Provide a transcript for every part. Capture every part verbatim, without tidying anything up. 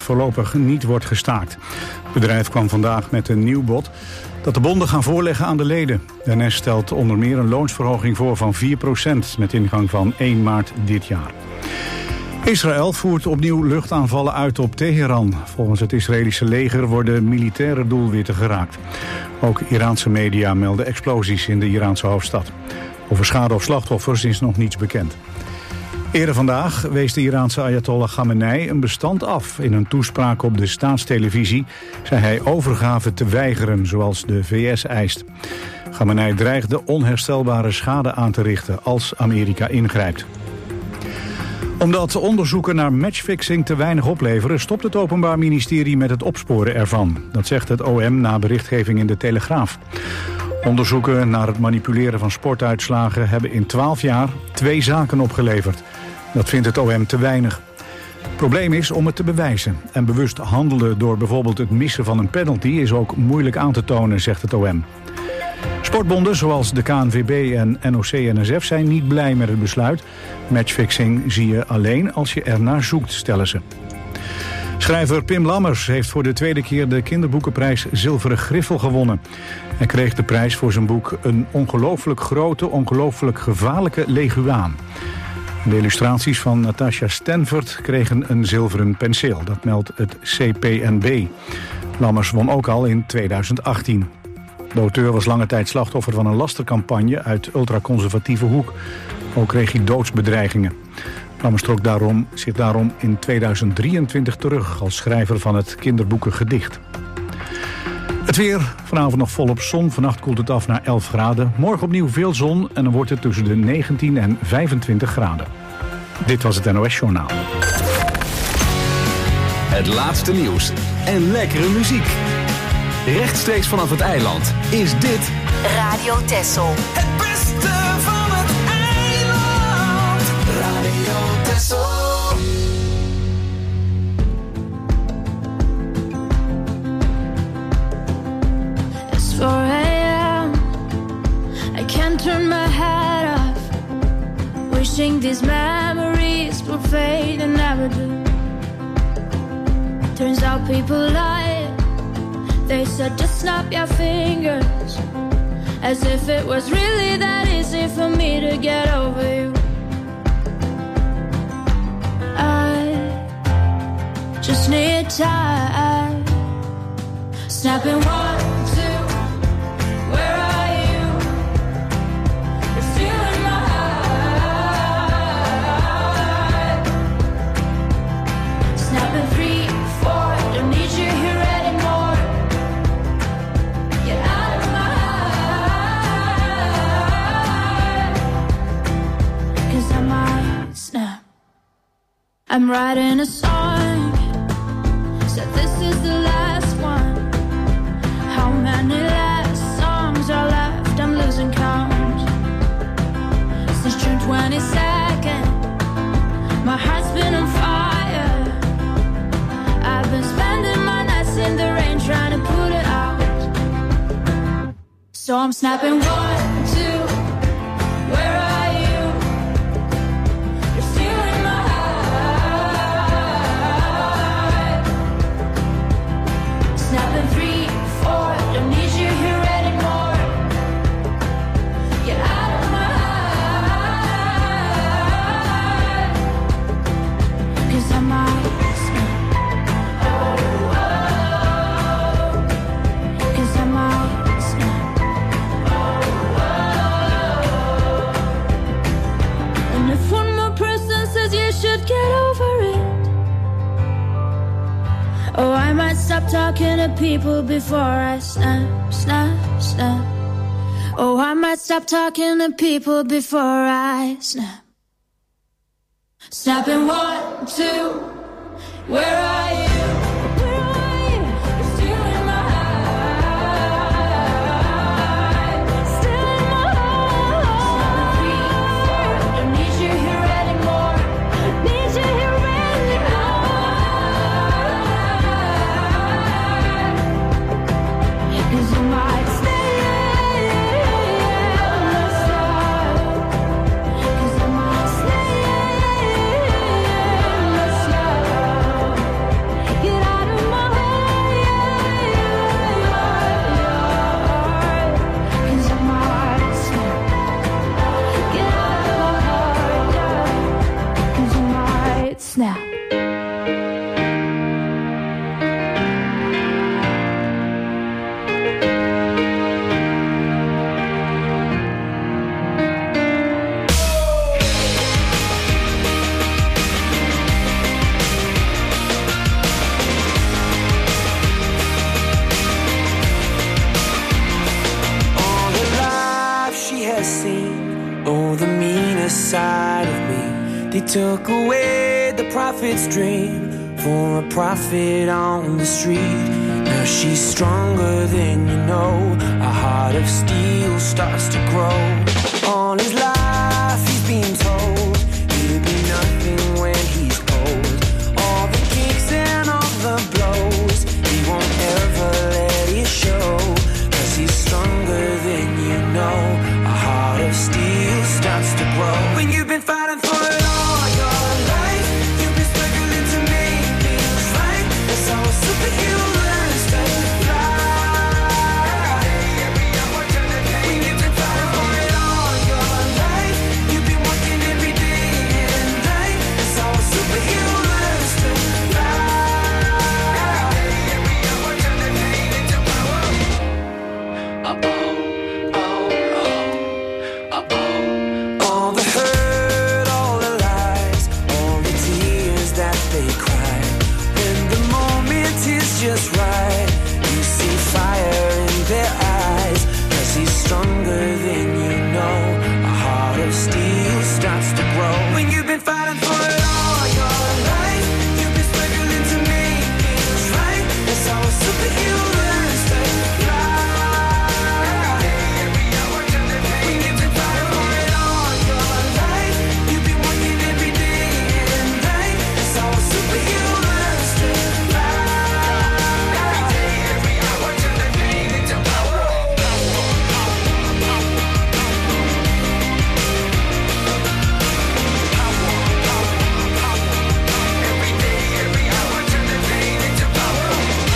voorlopig niet wordt gestaakt. Het bedrijf kwam vandaag met een nieuw bod dat de bonden gaan voorleggen aan de leden. De N S stelt onder meer een loonsverhoging voor van vier procent met ingang van één maart dit jaar. Israël voert opnieuw luchtaanvallen uit op Teheran. Volgens het Israëlische leger worden militaire doelwitten geraakt. Ook Iraanse media melden explosies in de Iraanse hoofdstad. Over schade of slachtoffers is nog niets bekend. Eerder vandaag wees de Iraanse Ayatollah Khamenei een bestand af. In een toespraak op de staatstelevisie zei hij overgave te weigeren, zoals de V S eist. Khamenei dreigde onherstelbare schade aan te richten als Amerika ingrijpt. Omdat onderzoeken naar matchfixing te weinig opleveren, stopt het Openbaar Ministerie met het opsporen ervan. Dat zegt het O M na berichtgeving in de Telegraaf. Onderzoeken naar het manipuleren van sportuitslagen hebben in twaalf jaar twee zaken opgeleverd. Dat vindt het O M te weinig. Het probleem is om het te bewijzen. En bewust handelen door bijvoorbeeld het missen van een penalty is ook moeilijk aan te tonen, zegt het O M. Sportbonden zoals de K N V B en N O C N S F zijn niet blij met het besluit. Matchfixing zie je alleen als je ernaar zoekt, stellen ze. Schrijver Pim Lammers heeft voor de tweede keer de kinderboekenprijs Zilveren Griffel gewonnen. Hij kreeg de prijs voor zijn boek Een ongelooflijk grote, ongelooflijk gevaarlijke leguaan. De illustraties van Natasha Stanford kregen een zilveren penseel. Dat meldt het C P N B. Lammers won ook al in tweeduizend achttien. De auteur was lange tijd slachtoffer van een lastercampagne uit ultraconservatieve hoek. Ook kreeg hij doodsbedreigingen. Lammers trok daarom, zich daarom in tweeduizend drieëntwintig terug als schrijver van het kinderboekengedicht. Het weer, vanavond nog volop zon, vannacht koelt het af naar elf graden. Morgen opnieuw veel zon en dan wordt het tussen de negentien en vijfentwintig graden. Dit was het N O S-journaal. Het laatste nieuws en lekkere muziek. Rechtstreeks vanaf het eiland is dit Radio Texel. Het beste van het eiland. Radio Texel. It's four a.m. I can't turn my head off. Wishing these memories would fade and never do. Turns out people lie. They said just snap your fingers, as if it was really that easy for me to get over you. I just need time. Snapping one, two, where are you? You're still in my heart. Snapping three, four, don't need you here anymore. Get out of my heart. 'Cause I might snap. I'm writing a song, said this is the last one. How many last songs are left? I'm losing count. Since June twenty-second, my heart's been on fire. I've been spending my nights in the rain trying to put it out. So I'm snapping one, two, where are you? You're still in my heart. Snapping three, four, don't need you here anymore. Get out of my heart. 'Cause I might snap. Oh, oh. 'Cause I might snap. Oh, oh. And if one more person says you should get over it, oh, I might stop talking to people before I snap, snap, snap. Oh, I might stop talking to people before I snap. Snapping one, two, where are you? Where are you? You're still in my heart. Still in my heart. Three, four, don't need you here anymore. Need you here anymore. 'Cause you might stay in the sun. 'Cause I might stay in the sun. They took away the prophet's dream for a prophet on the street. Now she's stronger than you know. A heart of steel starts to grow. All his life he's been told he'll be nothing when he's old. All the kicks and all the blows, he won't ever let it show. Cause he's stronger than you know. A heart of steel starts to grow. When you've been fighting for it all your life, you've been struggling to make things right. That's how a superhero learns to fly. When you've been fighting for it all your life, you've been working every day and night. That's how a superhero learns to fly. All the hurt, all the lies, all the tears that they cry. When the moment is just right, you see fire in their eyes. Cause he's stronger than you know. A heart of steel starts to grow. When you've been fighting for it all your life, you've been struggling to make things right. That's how a superhero learns to fly. When you've been fighting for it all your life, you've been working every day and night. That's how a superhero learns to fly. Every hour turn the pain into power. Every day, every hour turn the pain into power.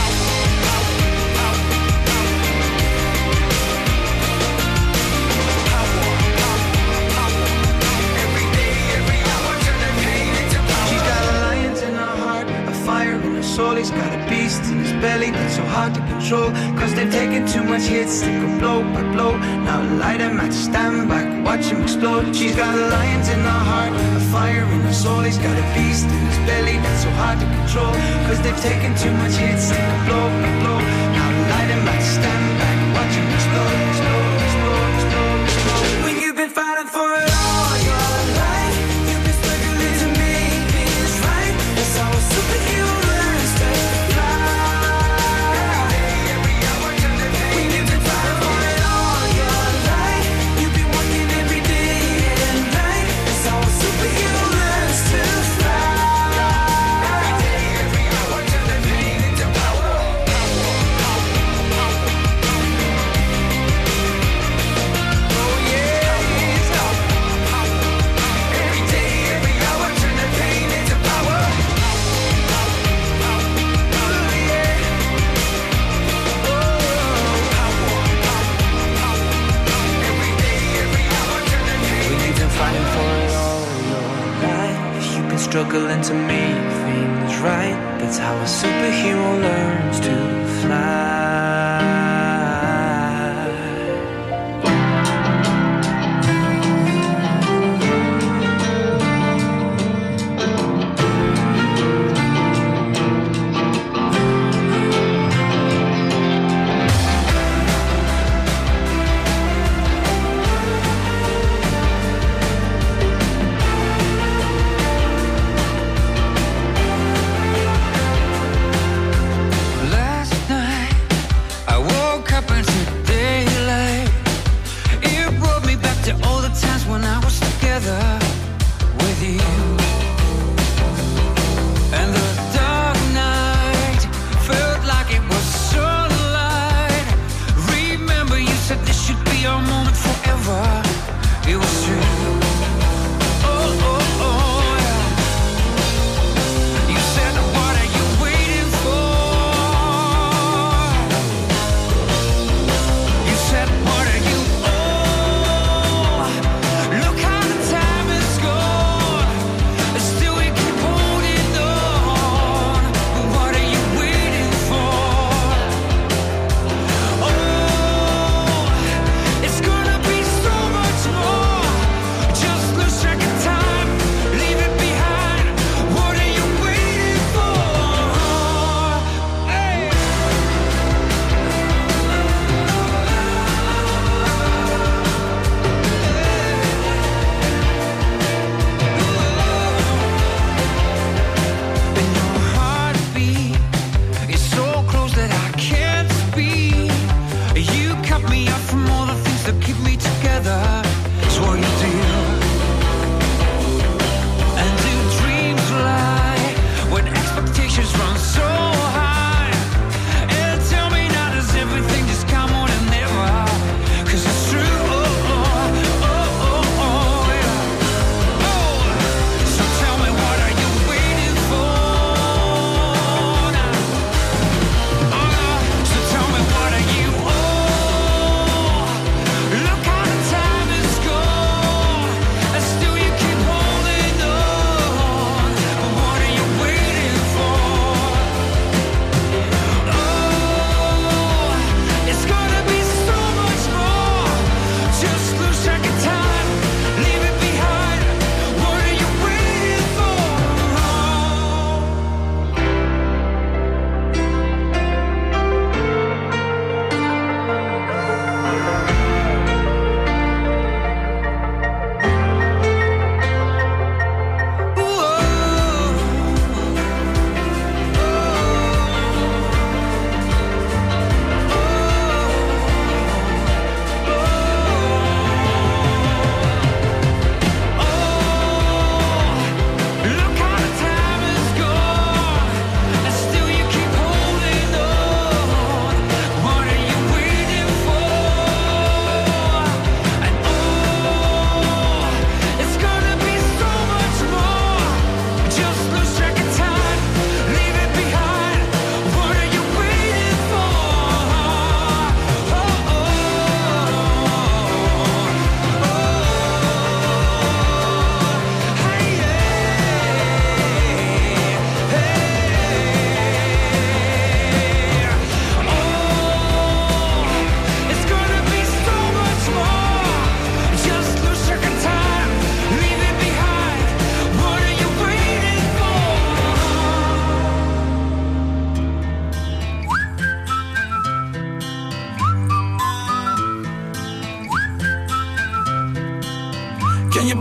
Every day, every hour turn the pain into power. She's got a lion in her heart, a fire in her soul. He's got a beast in his belly that's so hard to control. Cause they've taken too much hits, they go blow by blow. Now light him at stand back, watch him explode. She's got a lion in her heart, a fire in her soul. He's got a beast in his belly that's so hard to control. Cause they've taken too much hits, they go blow by blow. Now light him at stand back, watch him explode, explode, explode, explode, explode. When you've been fighting for it all your life, you've been struggling to make things right. That's how a superhero learns to fly. When you've been fighting for it all your life, you've been working every day and night. That's how a superhero learns to fly. Every hour turn the pain into power. Oh yeah. Every day, every hour turn the pain into power. Oh yeah. Every day, every hour turn the pain. When you've been fighting for it all your life, you've been struggling to make things right. That's how a superhero learns to fly. Last night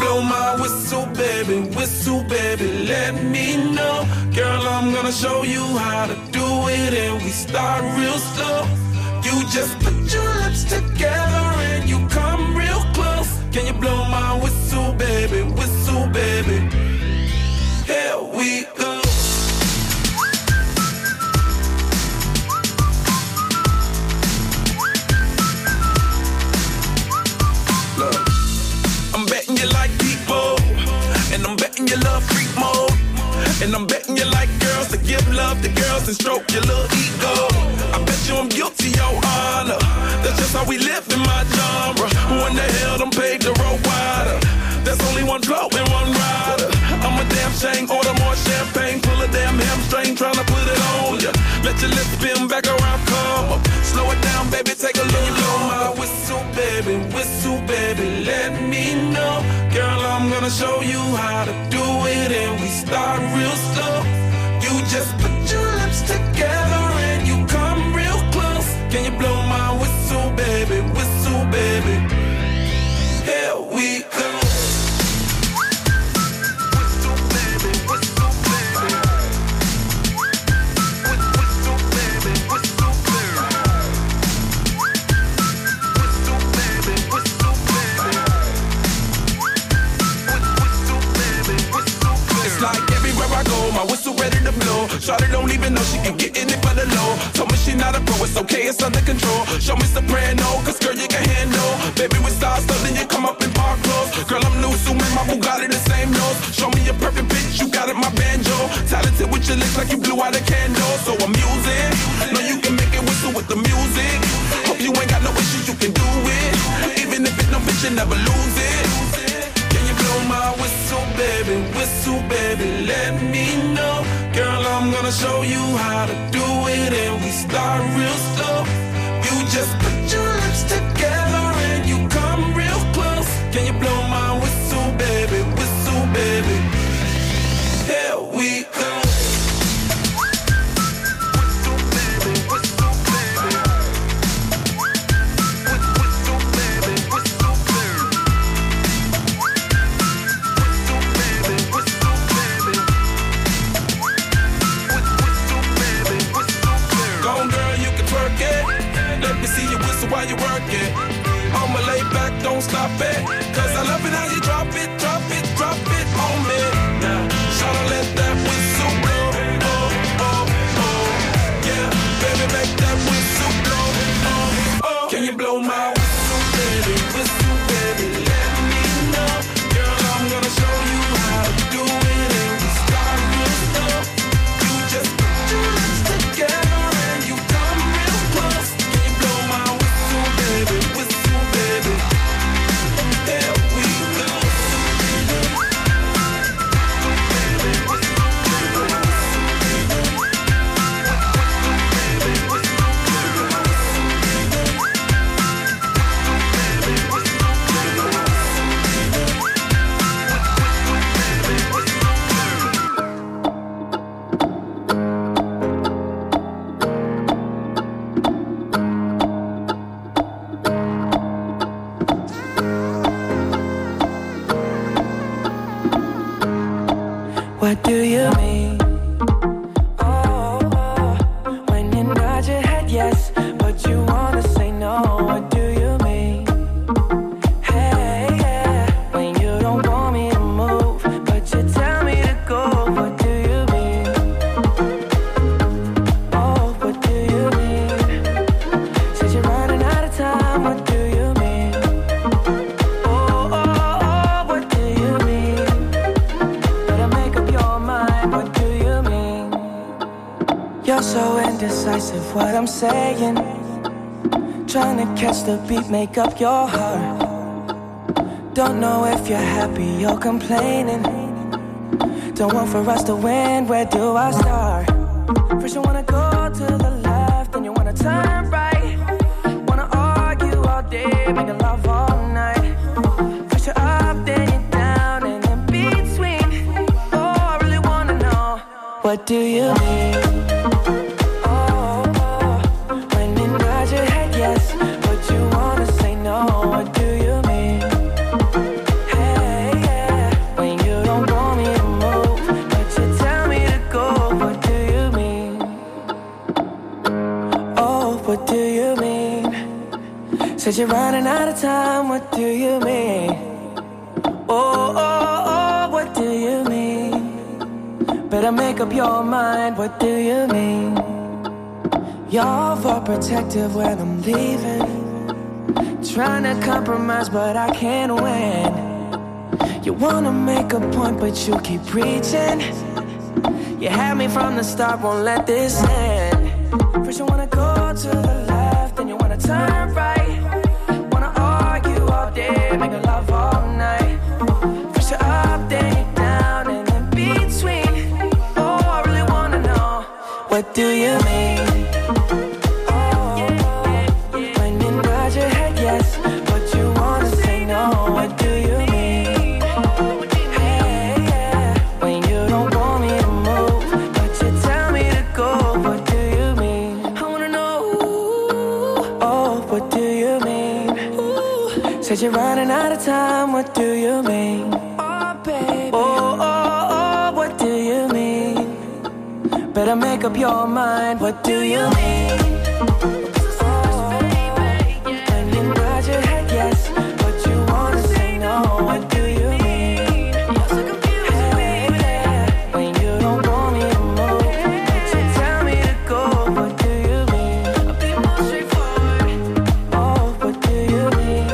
blow my whistle, baby, whistle, baby, let me know. Girl, I'm gonna show you how to do it, and we start real slow. You just put your lips together and you come real close. Can you blow my whistle, baby, whistle, baby? Here we go. Look, I'm betting you like people, and I'm betting you love freak mode, and I'm betting you like girls to give love to girls and stroke your little ego. I bet you I'm guilty, your honor. That's just how we live in my genre. Who in the hell done paved the road wider? There's only one flow and one rider. I'm a damn shame, order more champagne, pull a damn hamstring, tryna put it on ya. Let your lips spin back around, come up. Slow it down, baby, take a look. Blow my whistle, baby, whistle, baby, let me know. Girl, I'm gonna show you how to do it, and we start real slow. You just put your lips together and you come real close. Can you blow my whistle, baby, whistle, baby? Here we go. My whistle ready to blow. Shawty don't even know she can get in it for the low. Told me she not a pro, it's okay, it's under control. Show me soprano, cause girl you can handle. Baby with stars, so then you come up in park clothes. Girl I'm new, so my Bugatti the same nose. Show me a perfect pitch, you got it, my banjo. Talented with your lips like you blew out a candle. So I'm using, know you can make it whistle with the music. Hope you ain't got no issues, you can do it. Even if it's no bitch, you never lose it. Blow my whistle, baby, whistle, baby, let me know. Girl, I'm gonna show you how to do it, and we start real slow. You just put your lips together and you come real close. Can you blow my whistle, baby, whistle, baby? Here we go. While you work it, I'ma lay back, don't stop it. Cause I love it how you drop it, drop it, drop it on me. Now, shout let that whistle blow. Oh, oh, oh. Yeah, baby, make that whistle blow. Oh, oh. Can you blow my whistle, baby? Whistle, baby, let me know. Girl, I'm gonna show you how to do it, and we start real slow. You just put your lips together and you come real close. Can you blow my whistle, baby, whistle, baby? There we go. What do you mean? Oh, oh, when you nod your head yes, but you wanna say no. What do you mean? Hey, yeah, when you don't want me to move, but you tell me to go. What do you mean? Oh, what do you mean? Since you're running out of time, what do you mean? Oh, oh, oh, what do you mean? Better make up your mind, what do you mean? You're so indecisive, what I'm saying. Trying to catch the beat, make up your heart. Don't know if you're happy or complaining. Don't want for us to win, where do I start? First you wanna go to the left, then you wanna turn right. Wanna argue all day, making love all night. First you're up, then you're down, and in between. Oh, I really wanna know, what do you mean? Oh, oh, when you nod your head yes, but you wanna say no. What do you mean? Hey, yeah. Said you're running out of time, what do you mean? Oh, oh, oh, what do you mean? Better make up your mind, what do you mean? You're overprotective when I'm leaving. Trying to compromise, but I can't win. You wanna make a point, but you keep preaching. You had me from the start, won't let this end. First you wanna go to the left, then you wanna turn right. Wanna argue all day, make love all night. First you're up, then you're down, and in between. Oh, I really wanna know, what do you mean? Oh, when you nod your head yes, but you wanna say no, what do you mean? Said you're running out of time, what do you mean? Oh, baby. Oh, oh, oh, what do you mean? Better make up your mind, what do you mean? Oh, when you nod your head yes, but you wanna say no, what do you mean? You're so confused, baby. When you don't want me to move, but you tell me to go, what do you mean? I'll be more straightforward. Oh, what do you mean?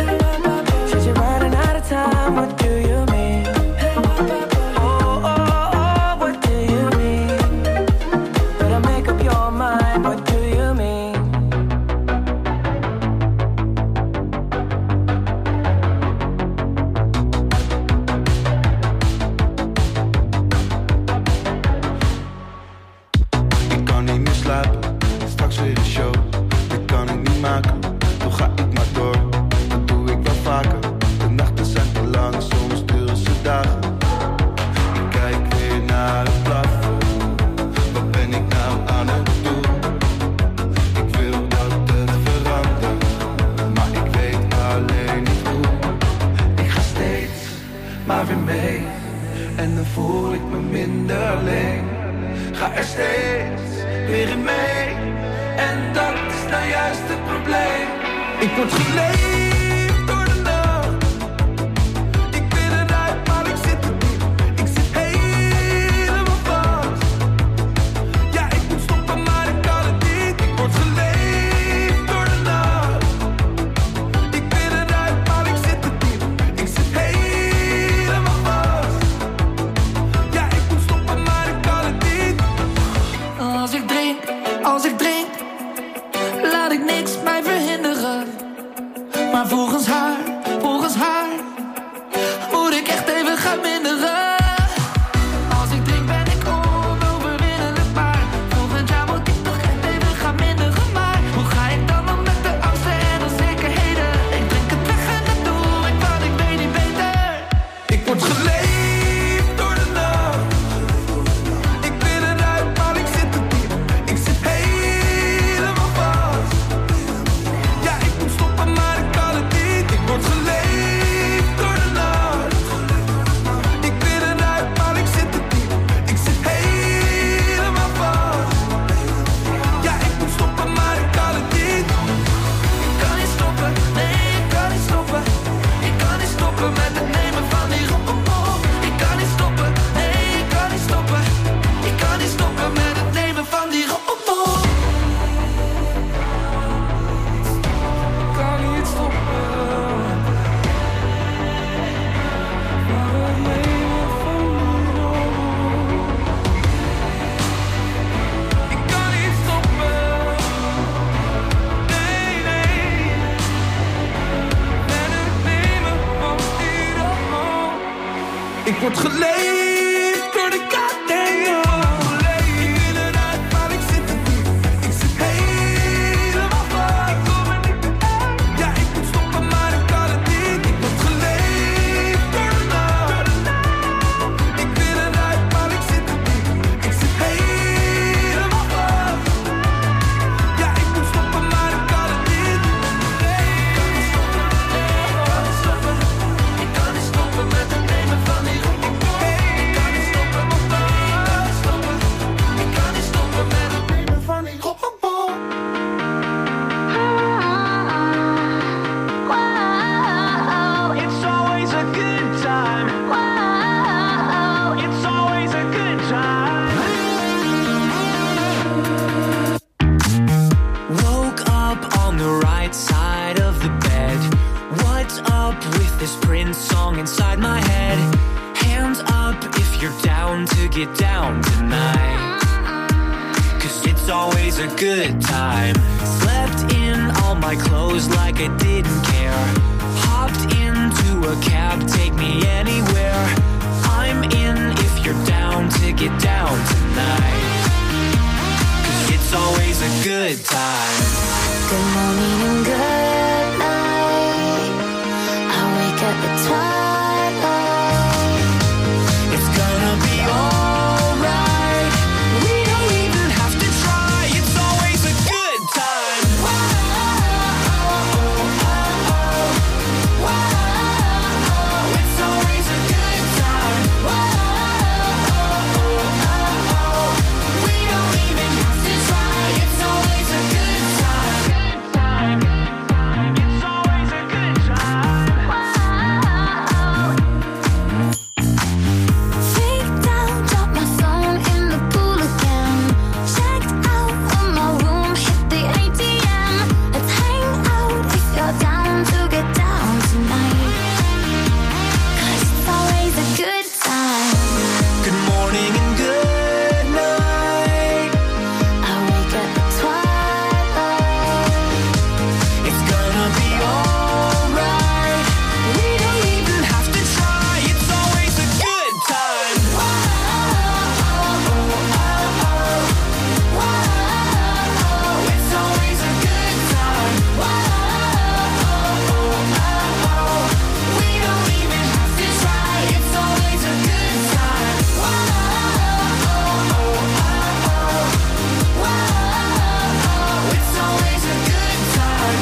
Time, what do you mean? Oh, oh, oh, what do you mean? Better make up your mind, what do you mean? Ik kan niet meer slapen, straks weer een show. Dit kan ik niet maken, toch ga ik maar door. Dat doe ik wel vaker. Zijn te lang, soms duren ze dagen. Ik kijk weer naar het plafond. Wat ben ik nou aan het doen? Ik wil dat het verandert, maar ik weet alleen niet hoe. Ik ga steeds maar weer mee, en dan voel ik me minder alleen. Ga er steeds weer in mee, en dat is nou juist het probleem. Ik word geleefd. Als ik drink, laat ik niks mij verhinderen. Maar volgens haar, volgens haar, moet ik echt even gaan minderen. Als ik drink ben ik onoverwinnelijk, maar volgend jaar moet ik toch echt even gaan minderen. Maar hoe ga ik dan om met de angsten en onzekerheden? Ik drink het weg en dat doe ik, want ik weet niet beter. Ik word geleefd door de nacht. Ik wil eruit, maar ik zit te diep. Ik zit helemaal vast. Ja, ik moet stoppen, maar ik kan het niet. Ik word geleefd door de nacht. Ik wil eruit, maar ik zit te diep. Ik zit helemaal vast. Ja, ik moet stoppen, maar ik kan het niet. Ik kan niet stoppen, nee, ik kan niet stoppen. Ik kan niet stoppen met het nemen van die rommel. Ik kan niet stoppen, nee, ik kan niet stoppen. Ik kan niet stoppen met het nemen van die rommel. Ik kan niet stoppen. Maar het nemen van die rommel. Ik kan niet stoppen. Nee, nee. Met het nemen van die rommel. Ik word geleefd door de kat en jou. Ik wil eruit, maar ik zit te diep. Ik zit helemaal vast. Ja, ik moet stoppen, maar ik kan het niet. Ik word geleefd door de nacht. Ik wil eruit, maar ik zit te diep. Ik zit helemaal vast. Ja, ik moet stoppen, maar ik kan het niet. Ik kan niet stoppen, nee, ik kan niet stoppen. Ik kan niet stoppen met het nemen van die rommel. get down tonight. Cause it's always a good time. Slept in all my clothes like I didn't care. Hopped into a cab, take me anywhere. I'm in if you're down to get down tonight. Cause it's always a good time. Good morning and good night. I wake up at twilight. It's gonna be alright. We don't even have to try. It's always a good time. Whoa, oh, oh, whoa. It's always a good time. Whoa, oh, We don't even have to try. It's always a good time. It's always a good time. freaked out, dropped my phone in the pool again. Checked out of my room, hit the A T M. Let's hang out if you're down to get down tonight. Cause it's always a good time. Good morning and good night. I wake up at twilight. It's gonna be alright. We don't even have to try. It's always a good time. It's always a good time. We don't even have to try. It's always a good time. It's always a good time.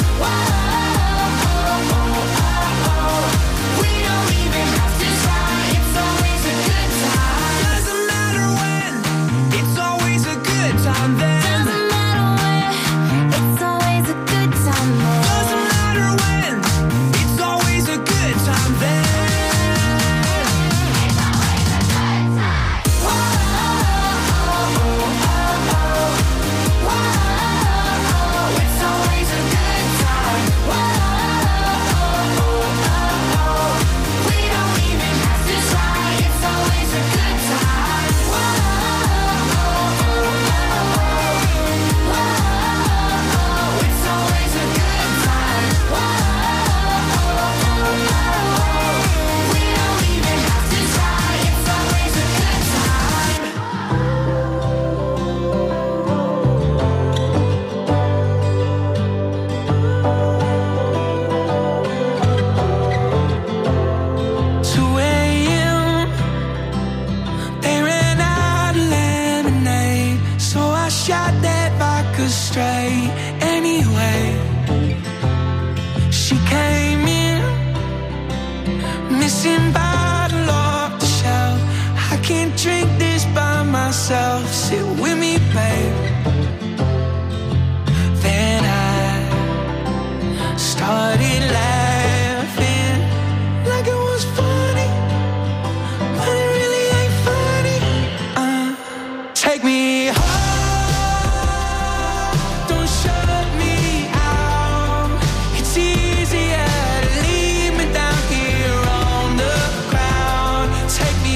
We don't even have to try. It's always a good time. Doesn't matter when. It's always a good time then. Doesn't matter where, it's always a good time there. Doesn't matter when. It's always a good time then. It's always a good time. We don't even have to try. It's always a good time. It's always a good time. We don't even have to try. It's always a good time. two a.m. They ran out of lemonade, so I shot that vodka straight. Anyway, she came in, missing bottle off the shelf. I can't drink this by myself. Sit with me, babe. Then I started laughing like it was funny, but it really ain't funny. Uh, take me home, don't shut me out. It's easier to leave me down here on the ground. Take me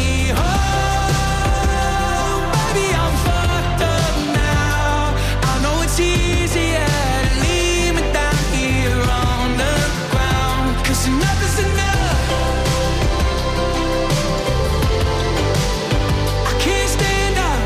home, baby, I'm fucked up now. I know it's easier to leave me down here on the ground. Cause enough is enough. I can't stand up.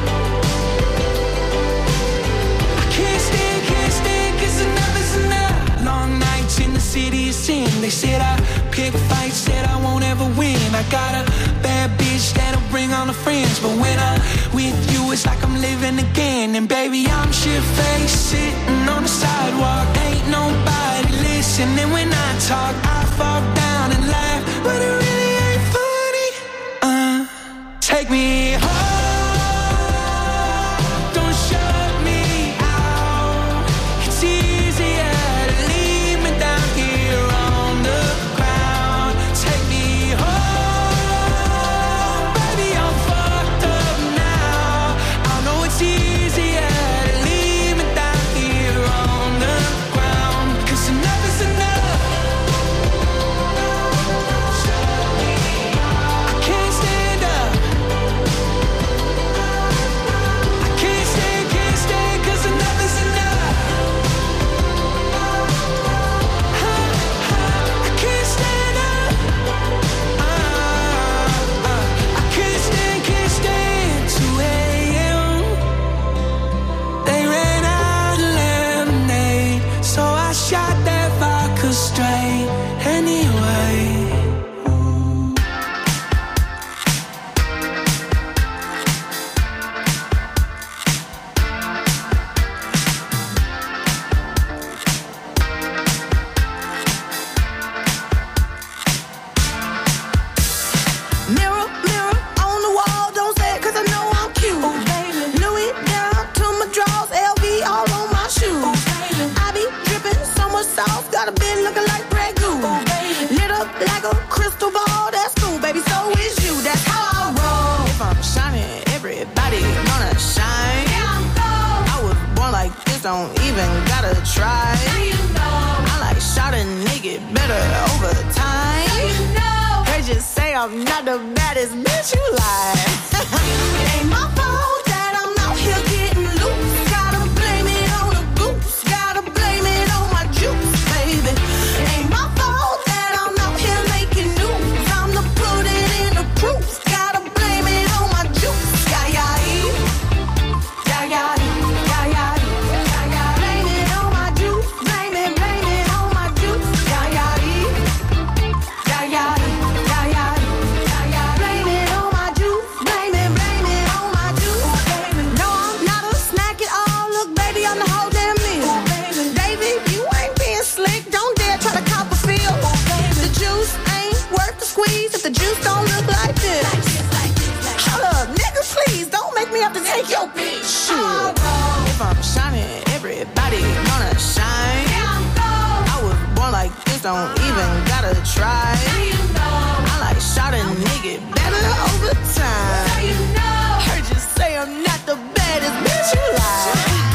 I can't stand, can't stand, cause enough is enough. Long nights in the city of sin. They said I pick fights, said I won't ever win. I got a bad bitch that'll bring all the friends, but when I'm with you, it's like I'm living again. And baby, I'm shit-faced, sitting on the sidewalk. Ain't nobody listening when I talk. I fall down and laugh, but it really ain't funny. Uh, take me home, don't shut me out. It's easier to leave me down here on the ground. Take me home, baby, I'm fucked up now. I know it's easier to leave me down here on the ground. Cause enough is enough. mouth got a bit looking like Grey Goose. Lit up like a crystal ball, that's cool, baby, so is you. That's how I roll. If I'm shining, everybody gonna shine. Yeah, I'm gold. I was born like this, don't even gotta try. Now you know. I like shot a nigga better over time. Now you know. Heard you say I'm not the baddest bitch, you lie. It ain't my fault that I'm out here getting loose. Gotta blame it on the goose. Gotta blame it on my juice, baby. It ain't my fault that I'm out here making news. I'm the put it in the proof. Gotta blame it on my juice. Yeah, yeah, yeah, yeah, yeah, yeah, yeah. Blame it on my juice. Blame it, blame it on my juice. Yeah, yeah, yeah, yeah, yeah, yeah, yeah. Blame it on my juice. Blame it, blame it on my juice. No, I'm not a snack at all. Look, baby, I'm the whole damn meal. David, you ain't being slick. Don't dare try to cop a feel. The juice ain't worth the squeeze if the juice don't look like this. Hold up, nigga, please don't make me have to take your bitch. Shit. If I'm shining, everybody gonna shine. I was born like this, don't even gotta try. I like shot a nigga better over time. Heard you say I'm not the baddest bitch, you lie.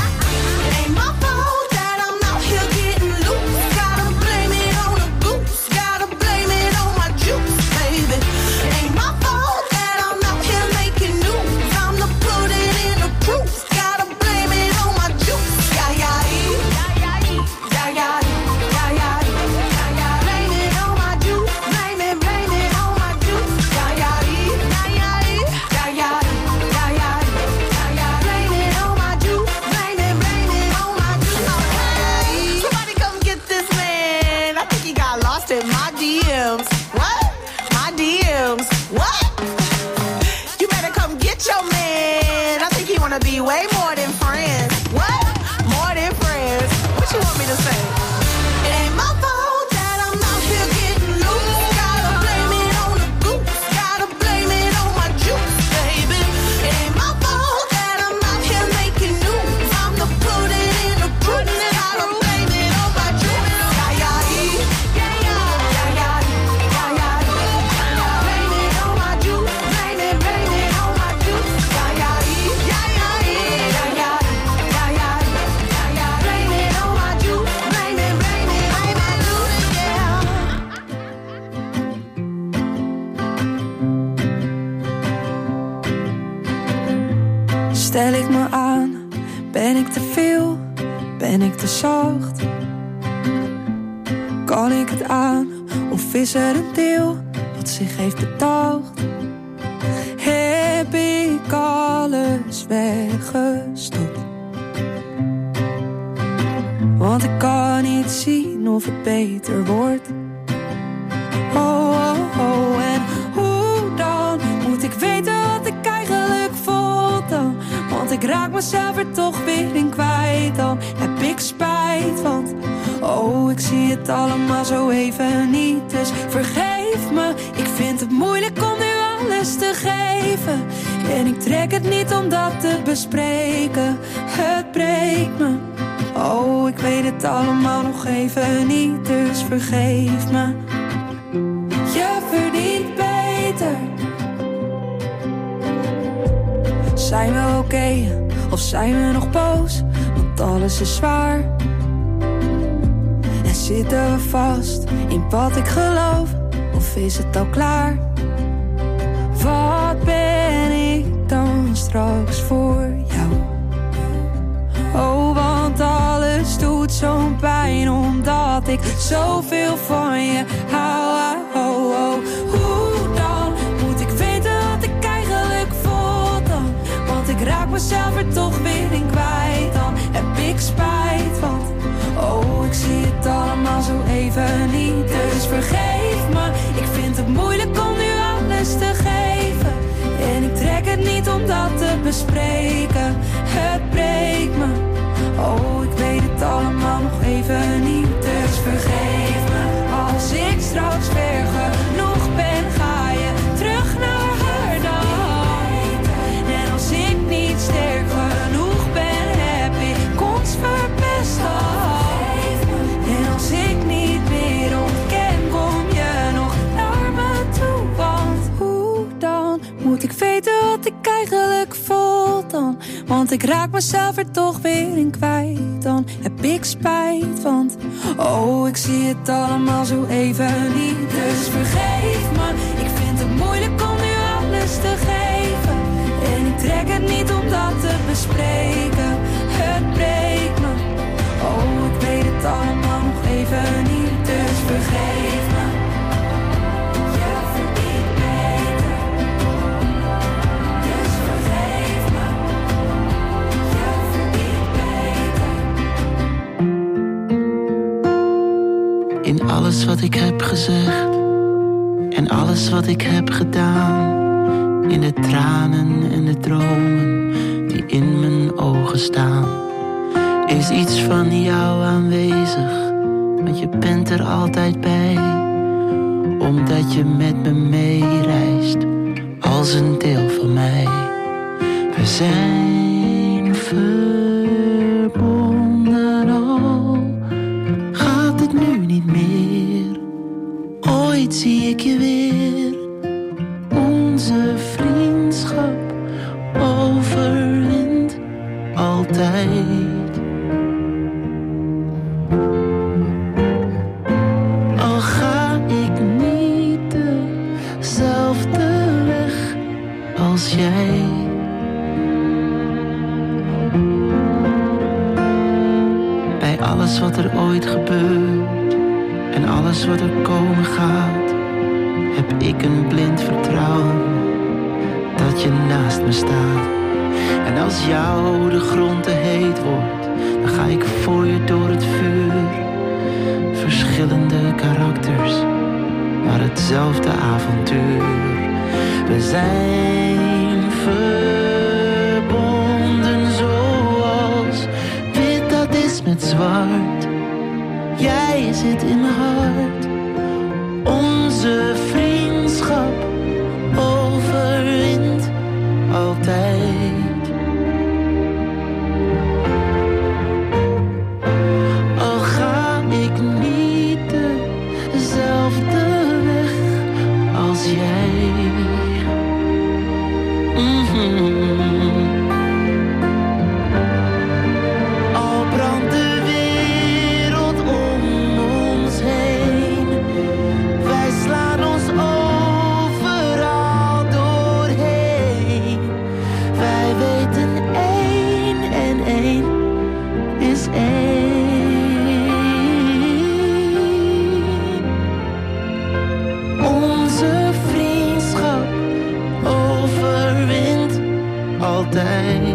It ain't my fault that I'm out here getting loose. Gotta blame it on the goose. Gotta blame it on my juice, baby. It ain't my fault that I'm out here making news. I'm the put it in the proof. Gotta blame it on my juice. Yeah, yeah, yeah, yeah, yeah, yeah, yeah, yeah. Blame it on my juice. Blame it, blame it on my juice. Yeah, yeah, yeah, yeah, yeah, yeah, yeah, yeah. Blame it on my juice. Blame it, blame it on my juice. Hey, somebody come get this man. I think he got lost in my D Ms. What? My D Ms. What? You better come get your man. I think he wanna be way more than friends. What? More than friends. What you want me to say? It ain't my fault that I'm out here getting loose. Gotta blame it on the goose. Gotta blame it on my juice, baby. It ain't my fault that I'm out here making news. I'm the put it in the proof. Gotta blame it on my juice. Yeah, yeah, yeah, yeah, yeah, yeah, yeah, yeah. Blame it on my juice. Blame it, blame it on my juice. Yeah, yeah, yeah, yeah, yeah, yeah, yeah, yeah, yeah. Blame it on my juice. Blame it, blame it on my juice. Yeah. Stel ik me aan, ben ik te veel, ben ik te zacht? Kan ik het aan, of is er een deel wat zich heeft bedacht? Heb ik alles weggestopt? Want ik kan niet zien of het beter wordt. Oh, oh, oh, en hoe dan? Moet ik weten wat ik eigenlijk voel dan? Want ik raak mezelf er toch weer in kwijt. Dan heb ik spijt, want oh, ik zie het allemaal zo even niet. Dus vergeef me, ik vind het moeilijk om nu alles te geven. En ik trek het niet om dat te bespreken. Het breekt me. Oh, ik weet het allemaal nog even niet, dus vergeef me. Je verdient beter. Zijn we oké, okay, of zijn we nog boos? Want alles is zwaar. En zitten we vast in wat ik geloof? Of is het al klaar? Wat ben ik dan straks voor jou? Oh, want alles doet zo'n pijn, omdat ik zoveel van je hou. Oh, oh. Hoe dan? Moet ik weten wat ik eigenlijk voel dan? Want ik raak mezelf er toch weer in kwijt. Dan heb ik spijt, want oh, ik zie het allemaal zo even niet. Dus vergeef me, ik vind het moeilijk om nu alles te geven. En ik trek het niet om dat te bespreken. Het breekt me. Oh, ik weet het allemaal nog even niet. Dus vergeef me. Als ik straks ver genoeg ben, ga je terug naar haar dan. En als ik niet sterk genoeg ben, heb ik ons verpest al. En als ik Want ik raak mezelf er toch weer in kwijt. Dan heb ik spijt, want oh, ik zie het allemaal zo even niet. Dus vergeef me, ik vind het moeilijk om nu alles te geven. En ik trek het niet om dat te bespreken. Het breekt me, oh, ik weet het allemaal nog even niet. Dus vergeef me. Je verdient beter. Dus vergeef me. Je verdient beter. In alles wat ik heb gezegd en alles wat ik heb gedaan, in de tranen en de dromen die in mijn ogen staan, is iets van jou aanwezig, want je bent er altijd bij, omdat je met me meereist als een deel van mij. We zijn verbonden, al gaat het nu niet meer. Ooit zie ik je weer. Onze vriendschap overwint altijd. Al ga ik niet dezelfde weg als jij. Bij alles wat er ooit gebeurt en alles wat er komen gaat, heb ik een blind vertrouwen dat je naast me staat. En als jou de grond te heet wordt, dan ga ik voor je door het vuur. Verschillende karakters, maar hetzelfde avontuur. We zijn verbonden zoals wit dat is met zwart. Jij zit in mijn hart. Onze vriendschap overwint altijd. Al ga ik niet dezelfde weg als jij. Mm-hmm. Al brandt de wereld om ons heen, wij slaan ons overal doorheen. Wij weten één en één is één. Onze vriendschap overwint altijd.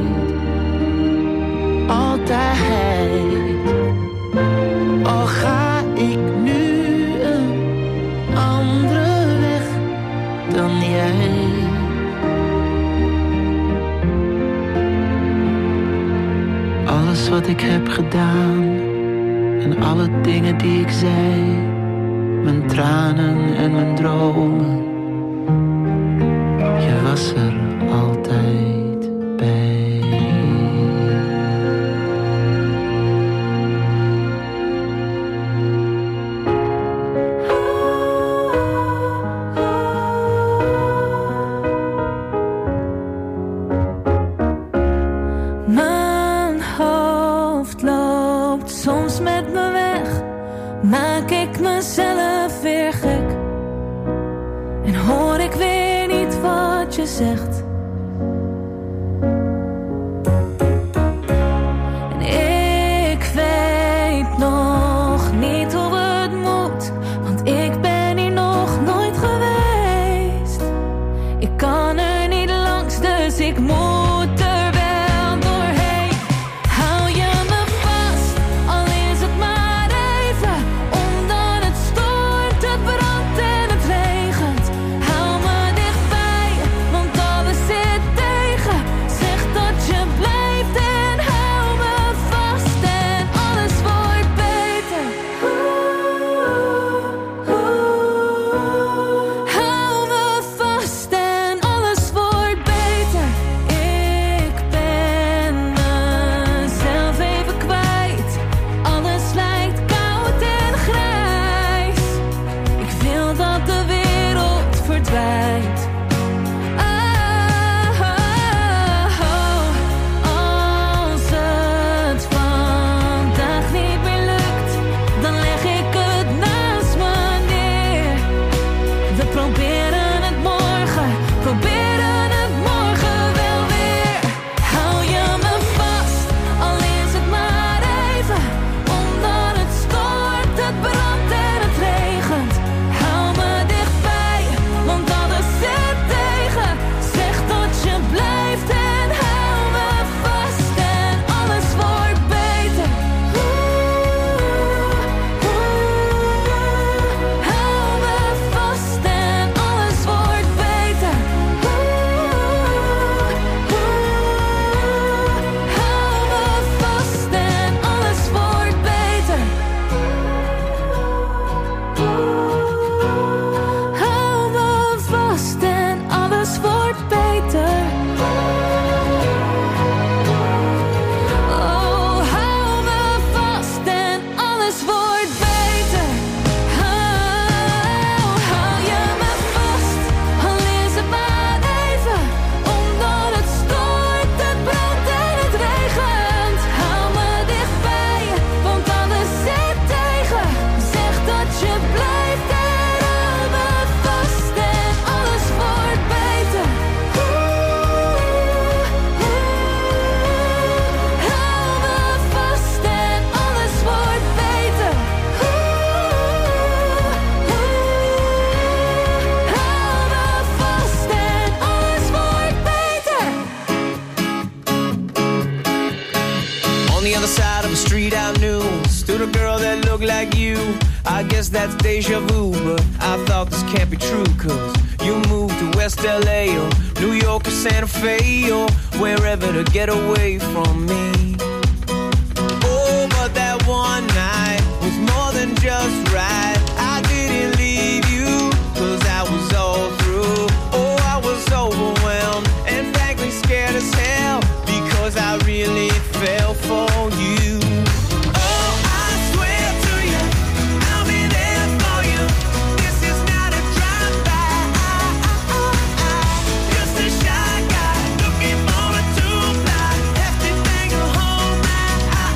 Altijd. Al ga ik nu een andere weg dan jij. Alles wat ik heb gedaan en alle dingen die ik zei, mijn tranen en mijn dromen, je was er altijd bij. Mijn hoofd loopt soms met me weg, maak ik mezelf weer gek en hoor ik weer niet wat je zegt. En ik weet nog niet hoe het moet, want ik ben hier nog nooit geweest. Ik kan er niet langs, dus ik moet er wel doorheen. Hou je me vast, al is het maar even, omdat het stormt, het brandt en het regent. Hou me dichtbij, want alles the street I knew stood a girl that looked like you. I guess that's deja vu, but I thought this can't be true, cause you moved to West L A or New York or Santa Fe or wherever to get away from me. Oh, but that one night was more than just right. I didn't leave you, cause I was all through. Oh, I was overwhelmed and frankly scared as hell, because I really fell for you. Oh, I swear to you, I'll be there for you. This is not a drive-by. Just a shy guy looking for a two-ply. Hefty thing to hold my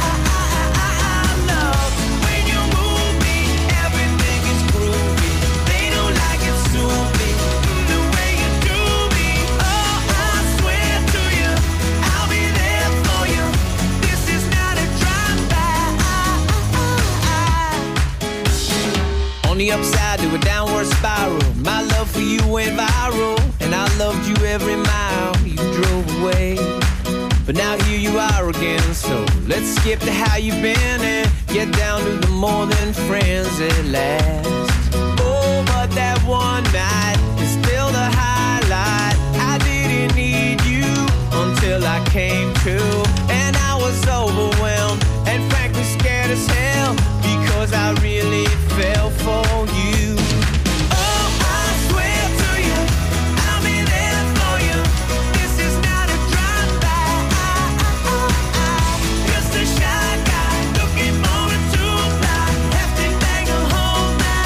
love. When you move me, everything is groovy. They don't like it, sue me the way you do me. Oh, I swear to you, I'll be there for you. This is not a drive-by. On the upside to a downward spiral, my love for you went viral, and I loved you every mile you drove away. But now here you are again, so let's skip to how you've been and get down to the more than friends at last. Oh, but that one night is still the highlight. I didn't need you until I came to, and I was overwhelmed and frankly scared as hell, because I really fell for you. Oh, I swear to you, I'll be there for you. This is not a drive-by. Just a shy guy looking for a two-ply. Hefty thing to hold my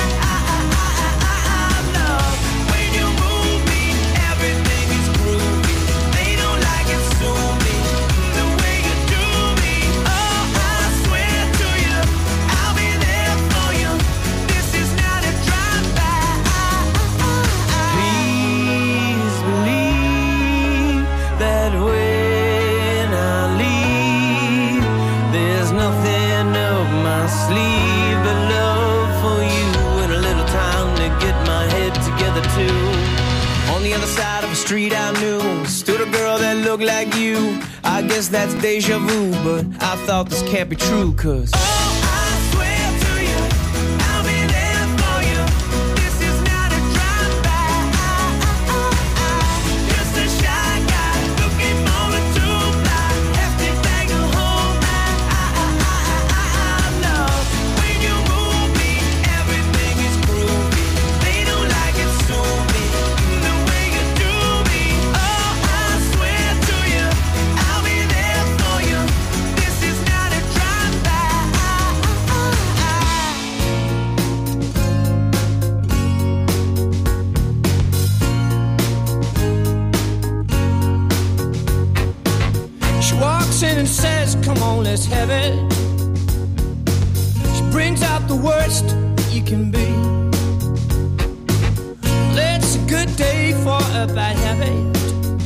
love. When you move me, everything is groovy. They don't like it, sue me the way you do me. Oh, I swear to you, I'll be there for you. This is not a drive-by. Please believe that when I leave, there's nothing up my sleeve but love for you and a little time to get my head together too. On the other side of the street I knew stood a girl that looked like you. I guess that's deja vu, but I thought this can't be true, cause oh, I swear to you, I'll be there for you. This is not a drive-by. Just a shy guy looking for a two-ply. Hefty thing to hold my love. When you move me, everything is groovy. They don't like it, sue me the way you do me. Oh, I swear to you, I'll be there for you. This is not a drive-by. She walks in and says, come on, let's have it. She brings out the worst that you can be. Well, it's a good day for a bad habit.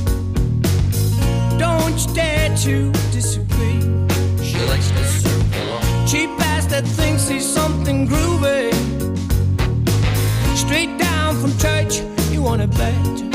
Don't you dare to disagree. She likes to serve along. Cheap ass that thinks he's something groovy. Straight down from church, you wanna bet.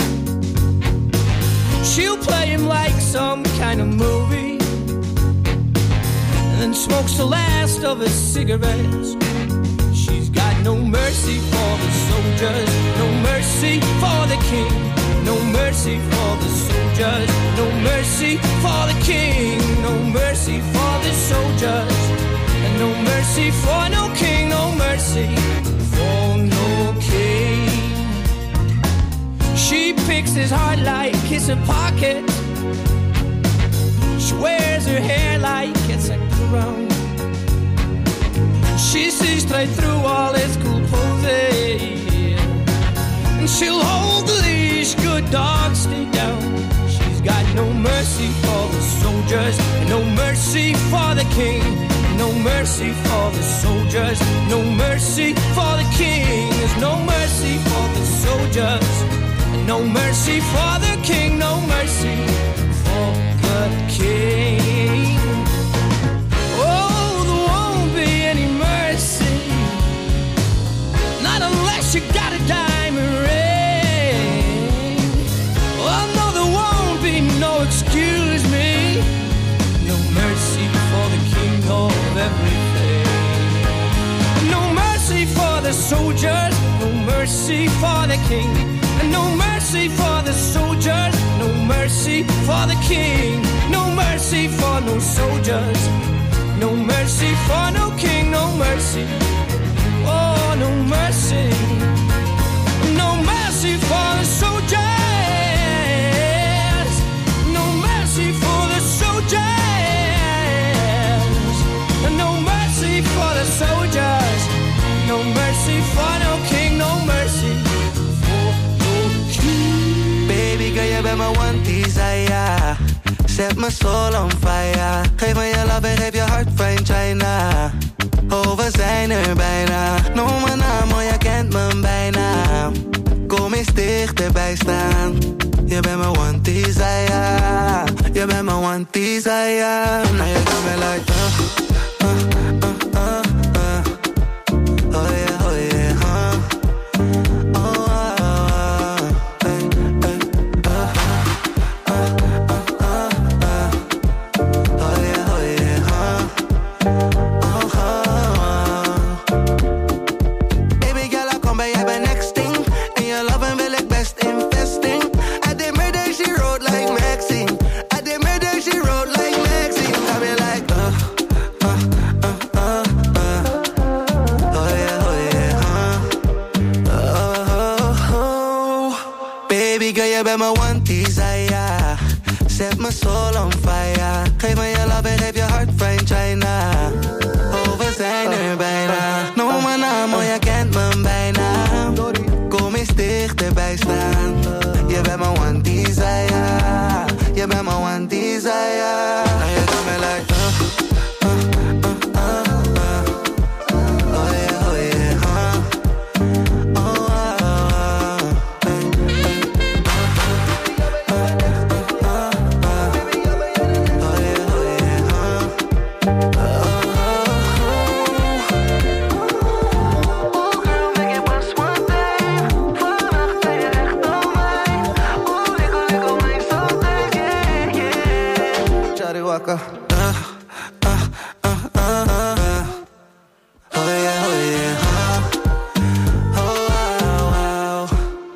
She'll play him like some kind of movie, and then smokes the last of his cigarettes. She's got no mercy for the soldiers, no mercy for the king, no mercy for the soldiers, no mercy for the king, no mercy for the soldiers, and no mercy for no king, no mercy for no king. She picks his heart like it's a pocket. She wears her hair like it's a crown. She sees straight through all his cool poses, and she'll hold the leash, good dogs stay down. She's got no mercy for the soldiers, no mercy for the king, no mercy for the soldiers, no mercy for the king. There's no mercy for the soldiers, no mercy for the king, no mercy for the king. Oh, there won't be any mercy, not unless you got a diamond ring. Oh no, there won't be no excuse me, no mercy for the king, no soldiers, no mercy for the king. And no mercy for the soldiers, no mercy for the king. No mercy for no soldiers, no mercy for no king, no mercy. Oh, no mercy. No mercy for the soldiers, no mercy for the soldiers, no mercy for the soldiers, no mercy for no king, no mercy for no king. Baby girl, je bent mijn one desire. Zet mijn soul on fire. Geef me je love en geef je hart fijn China. Oh, we zijn er bijna. Noem mijn naam, oh, je kent me bijna. Kom eens dichterbij staan. Je bent mijn one desire. Je bent mijn one desire. Nou, je kan me like uh, uh, uh, uh, uh. Oh yeah, oh yeah, huh. Oh, uh, uh, hey, hey, uh, uh, uh, uh, uh. Oh yeah, oh yeah, huh. Oh, uh. Baby girl, I kom bij jij bij next thing. En je love wil ik best investing. I did murder, she wrote like Maxine. I did murder, she wrote like Maxine. I be like, uh, uh, uh, uh, uh. Oh yeah, oh yeah, huh. Oh, oh, oh. Baby girl, je bent mijn one desire. Zet mijn soul on fire. Geef me je love en geef je hart fijn China. Oh, we zijn er bijna. Noem mijn naam, oh, je kent me bijna. Kom eens dichterbij staan. Je bent mijn one desire. Je bent mijn one desire. Nou, je kan me like uh, uh, uh, uh, uh. Oh yeah, oh yeah, huh. Oh, uh, uh. Hey, hey, uh, uh, uh, uh, uh. Oh yeah, oh yeah, huh. Oh, oh, oh. Oh girl, make it was one day. Vannacht ben je echt al mijn. Oh, wikkel, wikkel, mijn zolders, yeah, yeah. Chariwaka. Uh, uh, uh, uh, uh. Oh yeah, oh yeah, huh. Oh, wow, wow.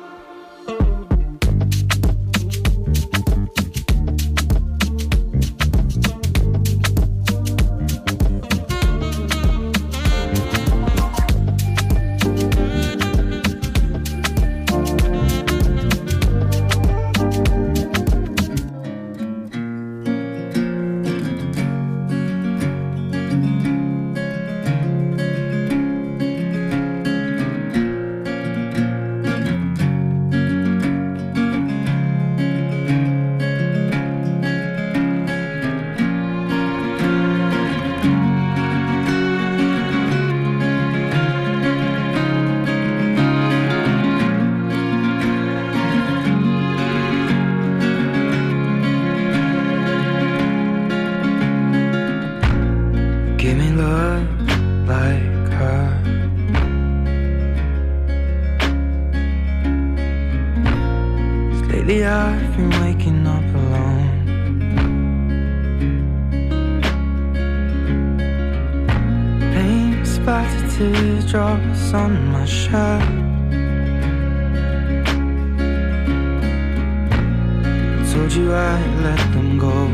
Give me love like her. Just lately I've been waking up alone. Pain splattered teardrops on my shirt. I told you I'd let them go.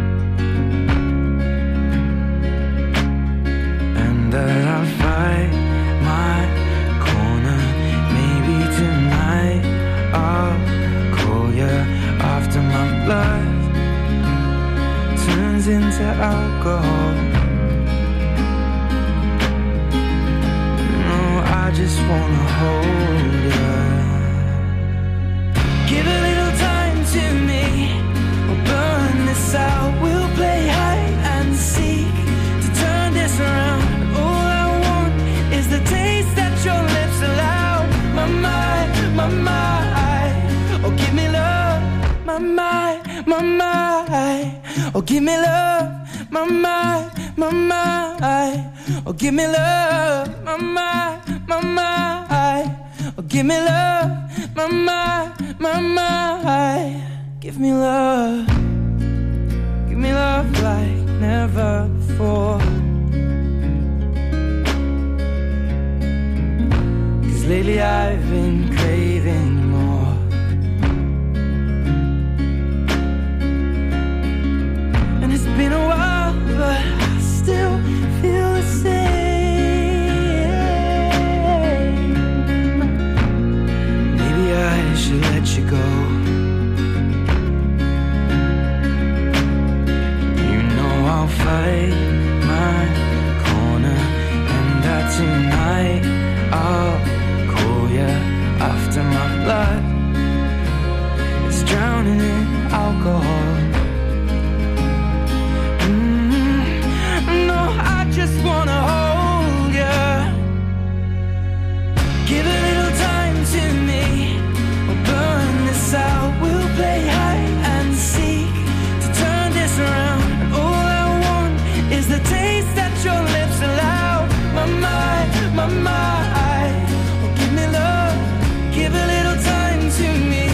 That I'll fight my corner. Maybe tonight I'll call you after my blood turns into alcohol. No, I just wanna hold you. Give a little time to me. We'll burn this out. We'll play hide and seek to turn this around. The taste that your lips allow. My mind, my mind. Oh, give me love. My mind, my mind. Oh, give me love. My mind, my mind. Oh, give me love. My mind, my mind. Oh, give me love. My mind, my mind. Give me love. Give me love like never before. lately I've been craving more. And it's been a while, but I still feel the same. Maybe I should let you go. You know I'll fight my corner, and that tonight I'll call you after my blood is drowning in alcohol. Mm, no, I just wanna hold you. Give a little time to me. We'll burn this out. We'll play hide and seek to turn this around. And all I want is the taste that your lips allow. My mind, my mind. Oh, give me love. Give a little time to me.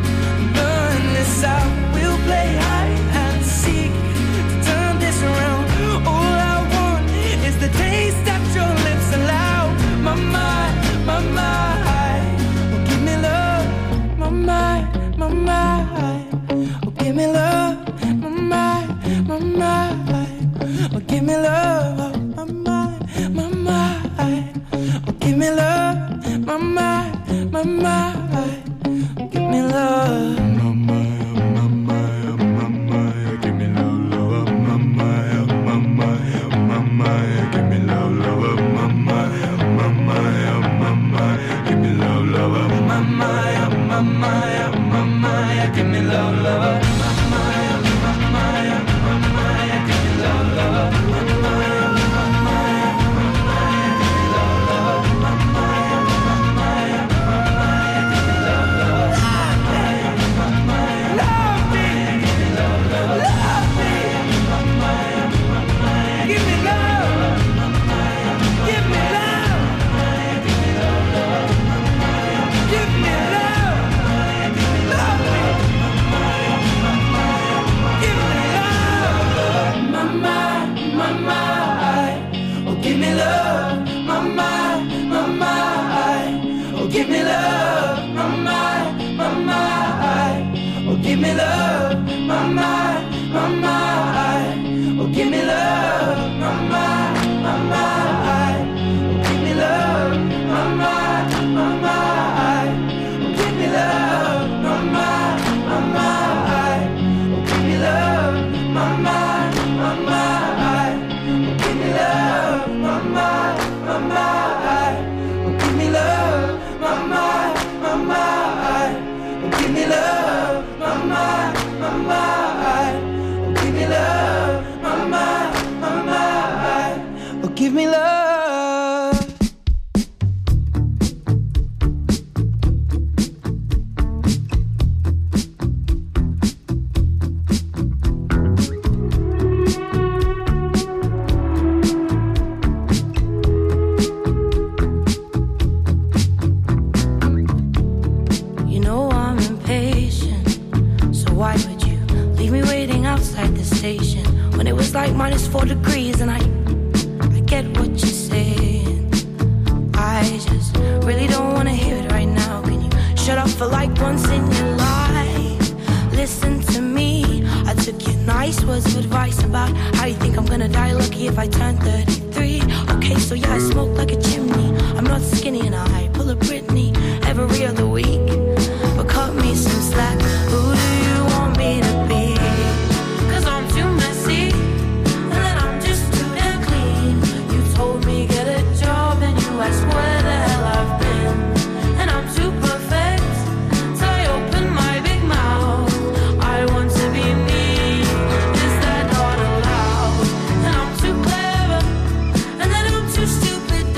Burn this out. We'll play hide and seek to turn this around. All I want is the taste that your lips allow. My mind, my mind. Oh, give me love. My mind, my mind. Oh, give me love. My mind, my mind. Oh, give me love. My mind, my mind. Oh, give me love. My mind, my mind. Oh, give me love. My mind, my mind, my mind. Give me love, love. My mind, my mind, my mind. Give me love, love. My mind, my mind, my mind. Give me love, love. My mind, my mind, my mind. Give me love, love. My mind, my mind, my mind. Give me love, love. My mind, my mind, my mind. Give me love, love. My mind, my mind, my mind. Give me love, love. My mind, love me. Give me love, love. Love me. My mind, my mind. Give me love. My mind, give me love. Give me love, love. My mind, give me love. Give me love me. My mind, my mind. Give me love. My mind, my mind. Oh, give me love. My mind, my mind. Oh, give me love. My mind, my mind. Oh, give me love. My mind, my mind. Oh, give me love. My mind, my mind. Oh, give me love. My mind, my mind. Oh, give me love. My mind, my mind. Oh, give me love. My mind, my mind. Oh, give me love. My mind, my mind. Oh, give me love. My mind, my mind. Oh, give me love. My mind, my mind. Oh, give me love. My mind, my mind. Oh, give me love. You know I'm impatient, so why would you leave me waiting outside the station when it was like minus four degrees? And I, I get what you're saying. I just really don't wanna hear it right now. Can you shut up for like once in your life? Listen to me. I took your nice words of advice about how you think I'm gonna die lucky if I turn thirty-three. Okay, so yeah, I smoke like a chimney. I'm not skinny and I pull a Britney every other week. But cut me some slack. Who do you want me to be? 'Cause I'm too messy, and then I'm just too damn clean. You told me get a job, and you asked where the hell I've been. And I'm too perfect, so I open my big mouth. I want to be me, is that not allowed? And I'm too clever, and then I'm too stupid.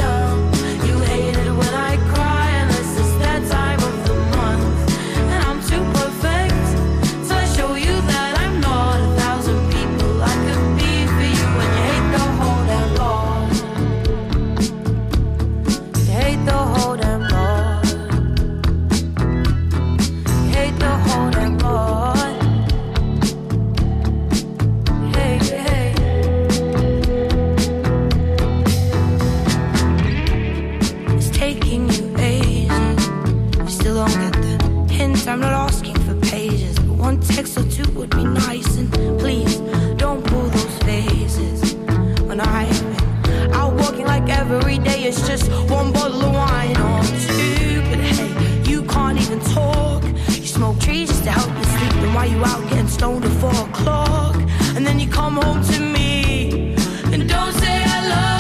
every day it's just one bottle of wine or two. But hey, you can't even talk. You smoke trees just to help you sleep. And while you out getting stoned at four o'clock, and then you come home to me and don't say hello.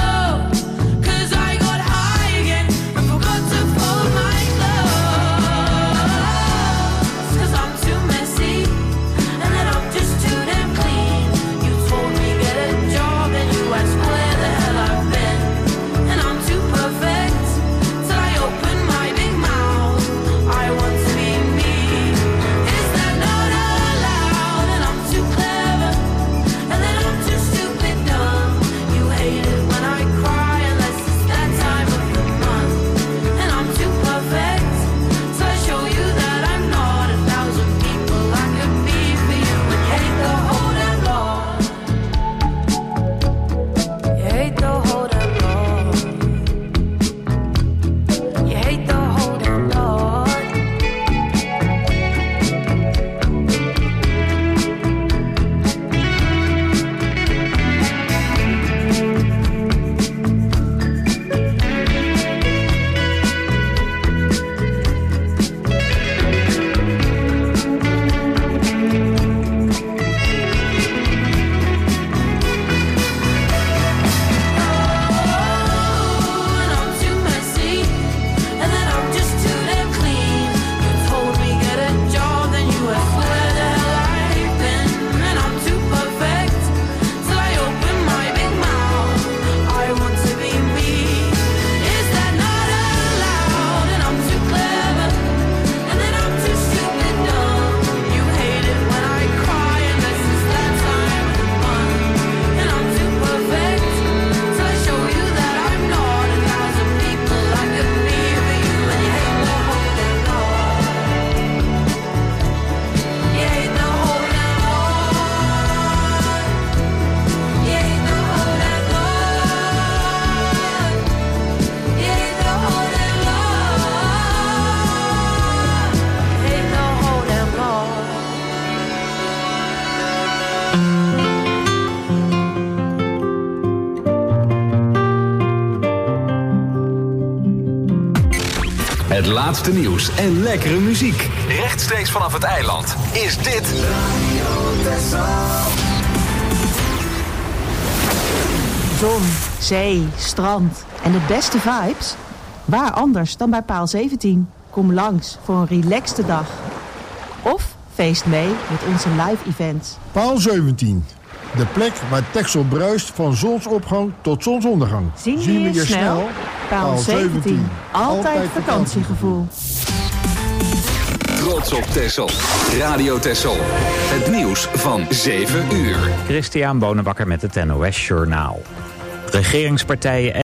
Het laatste nieuws en lekkere muziek. Rechtstreeks vanaf het eiland is dit Radio Texel. Zon, zee, strand en de beste vibes? Waar anders dan bij Paal zeventien? Kom langs voor een relaxte dag. Of feest mee met onze live events. Paal zeventien. De plek waar Texel bruist van zonsopgang tot zonsondergang. Zien we je snel? Paal zeventien. Altijd vakantiegevoel. Trots op Texel. Radio Texel. Het nieuws van zeven uur. Christian Bonenbakker met het N O S Journaal. Regeringspartijen